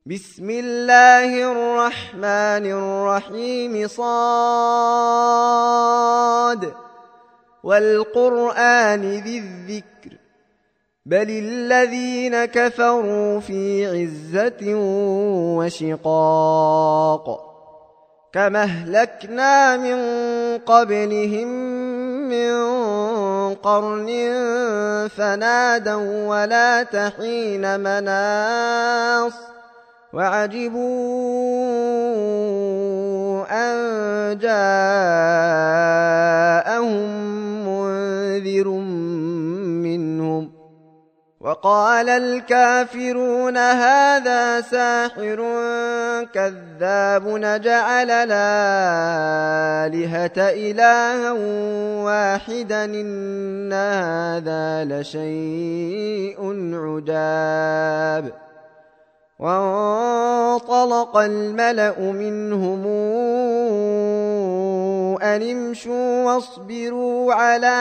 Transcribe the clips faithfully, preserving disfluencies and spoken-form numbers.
بسم الله الرحمن الرحيم صاد والقرآن ذي الذكر بل الذين كفروا في عزة وشقاق كما أهلكنا من قبلهم من قرن فنادوا ولا تحين مناص وعجبوا أن جاءهم منذر منهم وقال الكافرون هذا ساحر كذاب نجعل الآلهة إلها واحدا إن هذا لشيء عجاب وانطلق الملأ منهم أن امشوا واصبروا على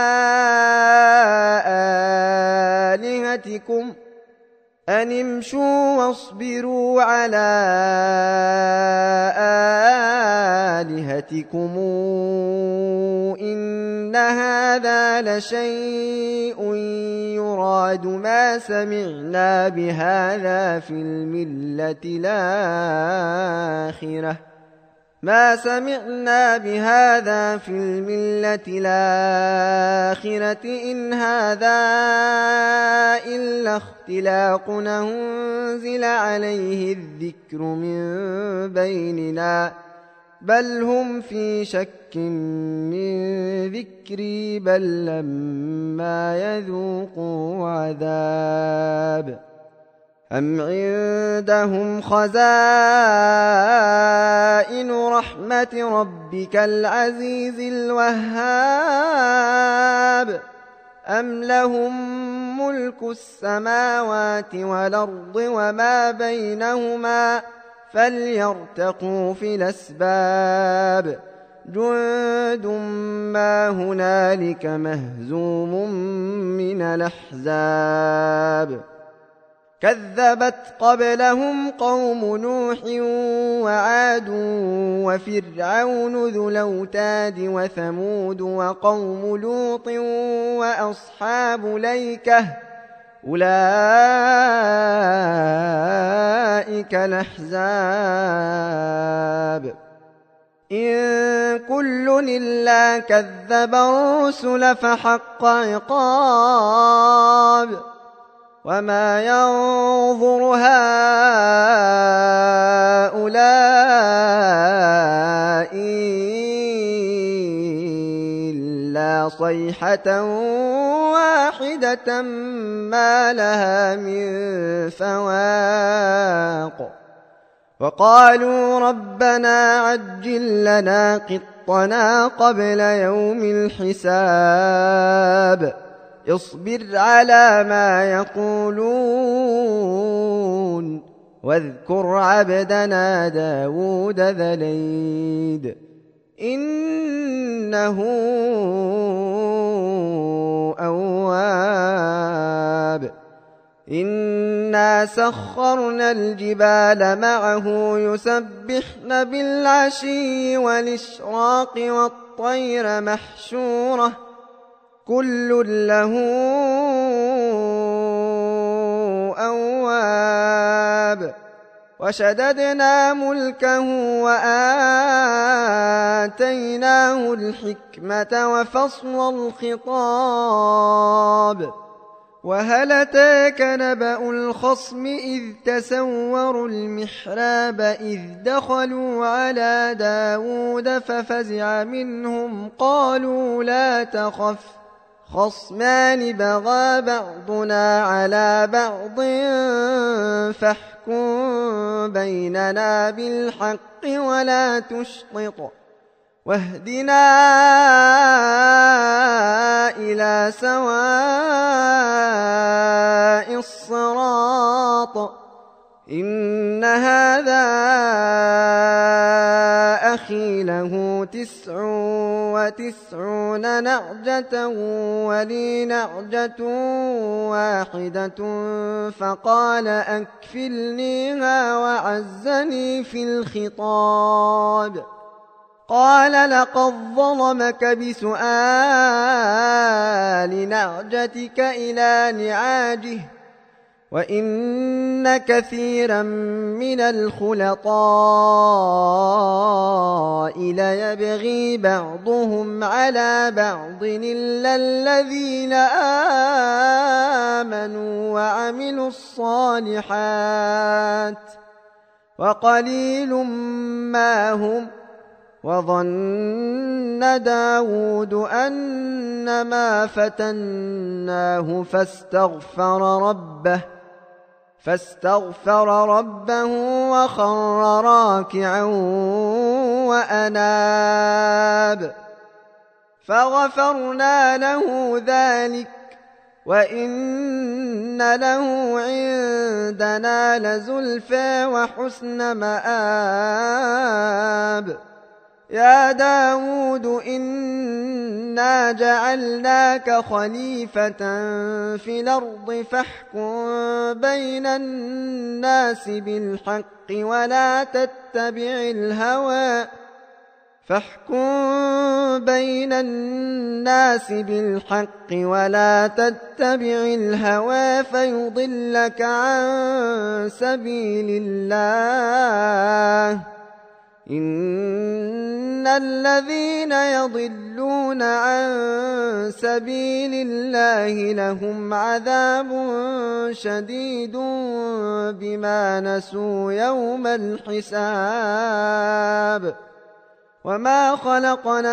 آلهتكم أن امشوا واصبروا على آلهتكم إن هذا لشيء يراد ما سمعنا بهذا في الملة الآخرة ما سمعنا بهذا في الملة الآخرة إن هذا إلا اختلاق أنزل عليه الذكر من بيننا بل هم في شك من ذكري بل لما يذوقوا عذاب أم عندهم خزائن رحمة ربك العزيز الوهاب أم لهم ملك السماوات والأرض وما بينهما فليرتقوا في الأسباب جند ما هنالك مهزوم من الأحزاب كذبت قبلهم قوم نوح وعاد وفرعون ذو الأوتاد وثمود وقوم لوط وأصحاب الأيكة أولئك الأحزاب إن كل إلا كذب الرسل فحق عقاب وما ينظر هؤلاء إلا صيحة واحدة ما لها من فواق وقالوا ربنا عجل لنا قطنا قبل يوم الحساب اصبر على ما يقولون واذكر عبدنا داود ذا الأيد إنه أواب إنا سخرنا الجبال معه يسبحن بالعشي والإشراق والطير محشورة كل له أواب وشددنا ملكه وآتيناه الحكمة وفصل الخطاب وهل أتاك نبأ الخصم إذ تسوروا المحراب إذ دخلوا على داود ففزع منهم قالوا لا تخف خصمان بغى بعضنا على بعض فاحكم بيننا بالحق ولا تشطط واهدنا إلى سواء الصراط إن هذا أخي له تسع وتسعون نعجة ولي نعجة واحدة فقال أكفلنيها وعزني في الخطاب قال لقد ظلمك بسؤال نعجتك إلى نعاجه وإن كثيرا من الخلطاء ليبغي بعضهم على بعض إلا الذين آمنوا وعملوا الصالحات وقليل ما هم وظن داود أنما فتناه فاستغفر ربه فاستغفر ربه وخر راكعا وأناب فغفرنا له ذلك وإن له عندنا لزلفى وحسن مآب يا داود إنا جعلناك خليفة في الأرض فاحكم بين الناس بالحق ولا تتبع الهوى فاحكم بين الناس بالحق ولا تتبع الهوى فيضلك عن سبيل الله إن الذين يضلون عن سبيل الله لهم عذاب شديد بما نسوا يوم الحساب وما خلقنا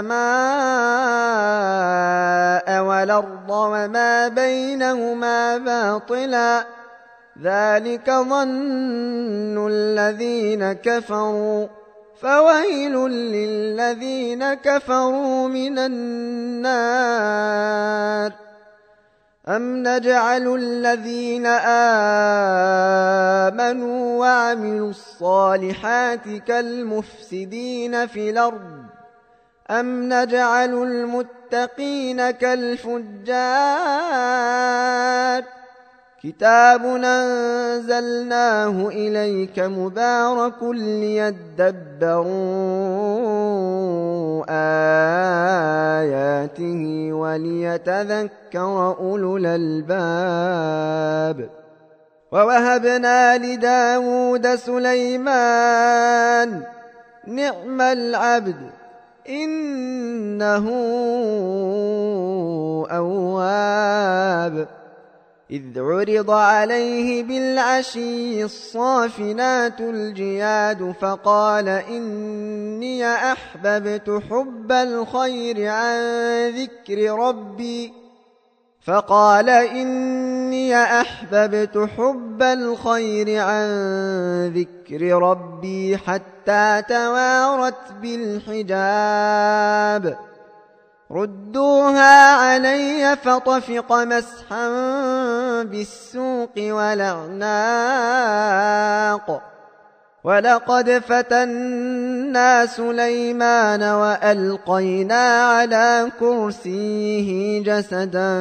السماء والأرض وما بينهما باطلا ذلك ظن الذين كفروا فويل للذين كفروا من النار أم نجعل الذين آمنوا وعملوا الصالحات كالمفسدين في الأرض أم نجعل المتقين كالفجار كتاب أنزلناه إليك مبارك ليدبروا آياته وليتذكر أولو الألباب ووهبنا لداود سليمان نعم العبد إنه أواب إذ عرض عليه بالعشي الصافنات الجياد فقال إني أحببت حب الخير عن ذكر ربي فقال إني أحببت حب الخير عن ذكر ربي حتى توارت بالحجاب ردوها علي فطفق مسحا بالسوق والأعناق ولقد فتنا سليمان وألقينا على كرسيه جسدا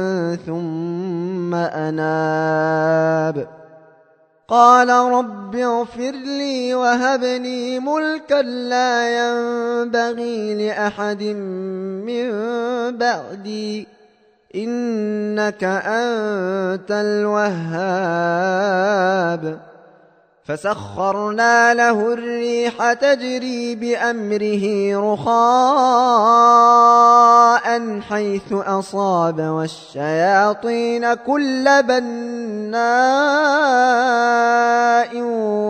ثم أناب قال رب اغفر لي وهب لي ملكا لا ينبغي لأحد من بعدي إنك أنت الوهاب فسخرنا له الريح تجري بأمره رخاء حيث أصاب والشياطين كل بناء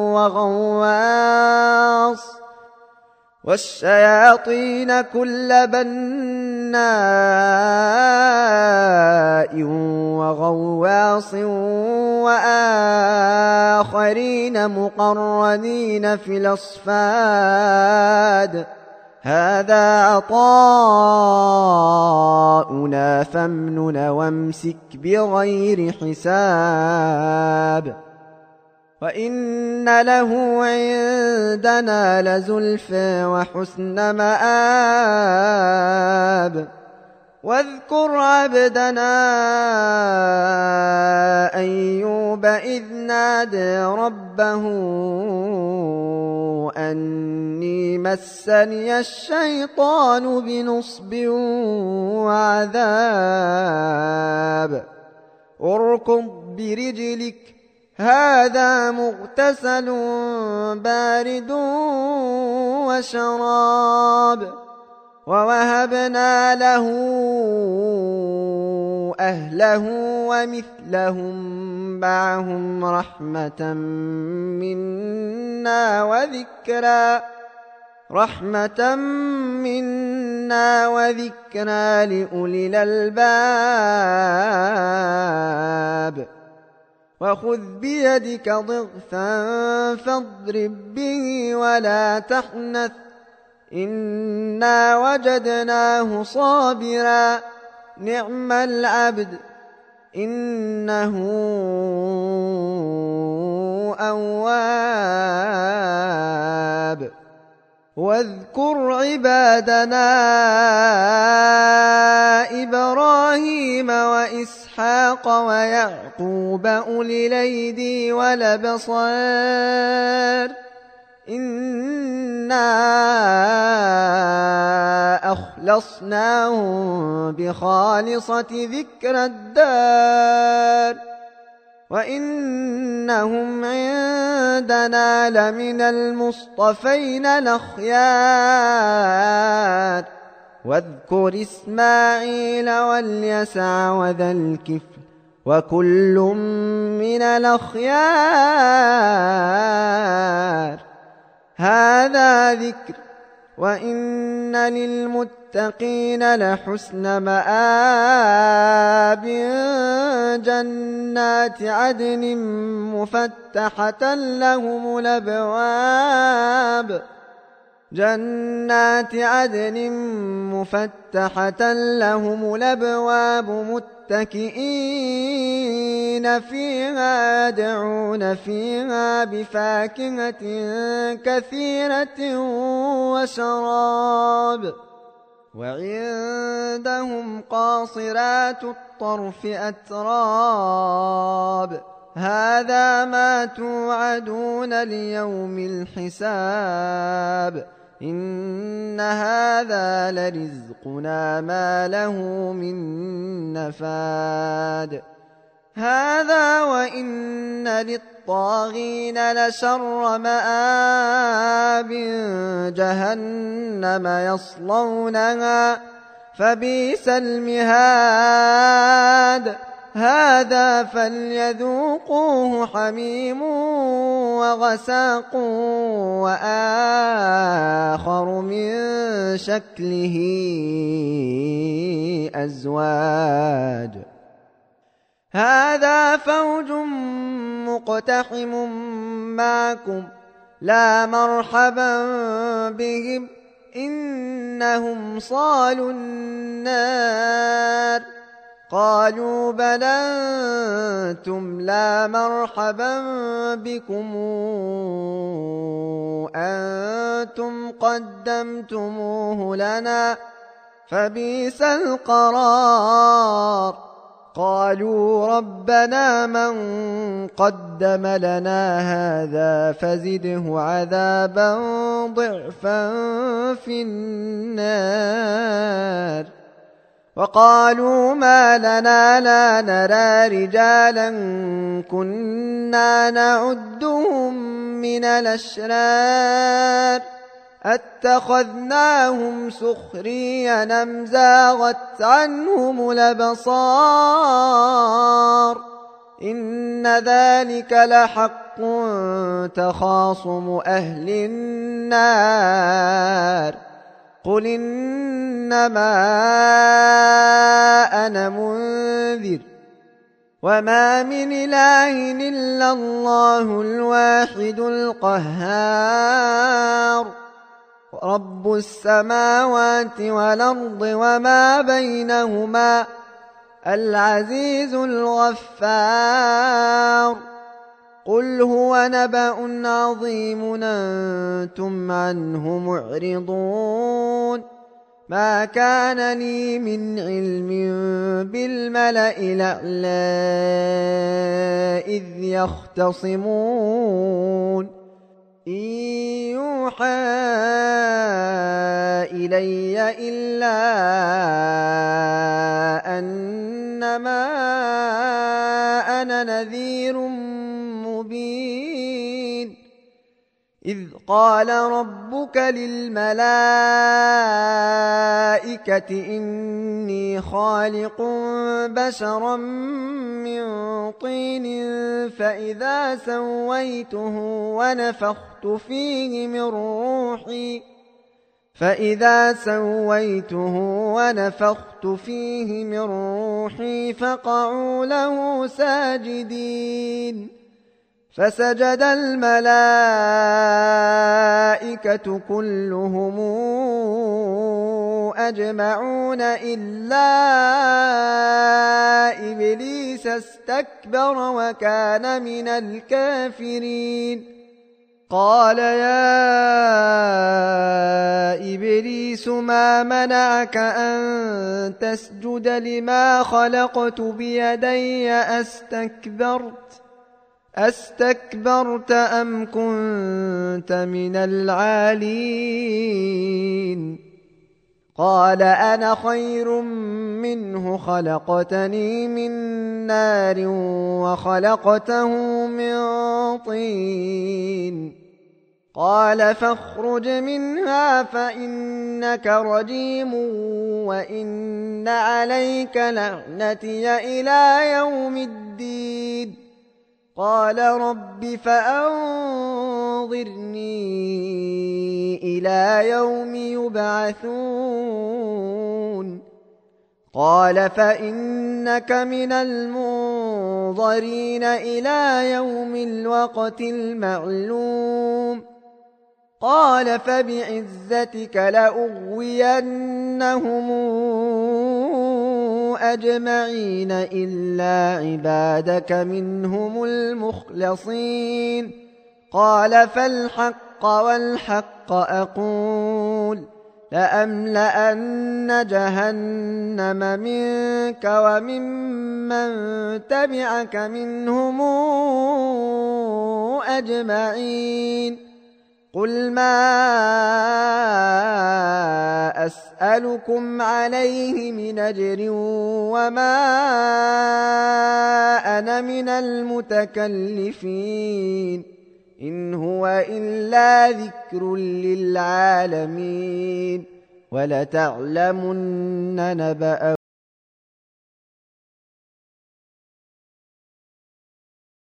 وغواص والشياطين كل بناء وغواص وآخرين مقرنين في الأصفاد هذا عطاؤنا فامنن وامسك بغير حساب وإن له عندنا لزلفى وحسن مآب واذكر عبدنا أيوب إذ نادى ربه أني مسني الشيطان بنصب وعذاب اركض برجلك هذا مغتسل بارد وشراب ووهبنا له أهله ومثلهم معهم رحمة منا وذكرى رحمة منا وذكرى لأولي الألباب وخذ بيدك ضغثا فاضرب به ولا تحنث إنا وجدناه صابرا نعم العبد إنه أواب واذكر عبادنا إبراهيم وإسحاق ويعقوب أولي الأيدي والأبصار إنا أخلصناهم بخالصة ذكر الدار وإنهم عندنا لمن المصطفين الأخيار واذكر إسماعيل واليسع وذا الكفل وكل من الأخيار هذا ذكر وإن للمتقين لحسن مآب جنات عدن مفتحة لهم الأبواب جنات عدن مفتحة لهم الأبواب متكئين فيها يدعون فيها بفاكهة كثيرة وشراب وعندهم قاصرات الطرف أتراب هذا ما توعدون ليوم الحساب إن هذا لرزقنا ما له من نفاد هذا وإن للطاغين لشر مآب جهنم يصلونها فبئس المهاد هذا فليذوقوه حميم وغساق وآخر من شكله أزواج هذا فوج مقتحم معكم لا مرحبا بهم إنهم صالوا النار قالوا بل أنتم لا مرحبا بكم أنتم قدمتموه لنا فبئس القرار قالوا ربنا من قدم لنا هذا فزده عذابا ضعفا في النار وقالوا ما لنا لا نرى رجالا كنا نعدهم من الأشرار اتخذناهم سخريا أم زاغت عنهم الأبصار إن ذلك لحق تخاصم أهل النار قل إنما أنا منذر وما من إله إلا الله الواحد القهار رب السماوات والأرض وما بينهما العزيز الغفار قل هو نبأ عظيم أنتم عنه معرضون ما كان لي من علم بالملأ الأعلى إذ يختصمون إن يوحى إلي إلا أنما أنا نذير مبين إذ قال ربك للملائكة إني خالق بشرا من طين فإذا سويته ونفخت فيه من روحي فإذا سويته ونفخت فيه من روحي فقعوا له ساجدين فسجد الملائكة كلهم أجمعون إلا إبليس استكبر وكان من الكافرين قال يا إبليس ما منعك أن تسجد لما خلقت بيدي أستكبرت أستكبرت أم كنت من العالين قال أنا خير منه خلقتني من نار وخلقته من طين قال فاخرج منها فإنك رجيم وإن عليك لعنتي إلى يوم الدين قال رب فأنظرني إلى يوم يبعثون قال فإنك من المنظرين إلى يوم الوقت المعلوم قال فبعزتك لأغوينهم أجمعين إلا عبادك منهم المخلصين قال فالحق والحق أقول لأملأن جهنم منك وممن تبعك منهم أجمعين قل ما أسألكم عليه من أجر وما أنا من المتكلفين إن هو إلا ذكر للعالمين ولتعلمن نبأه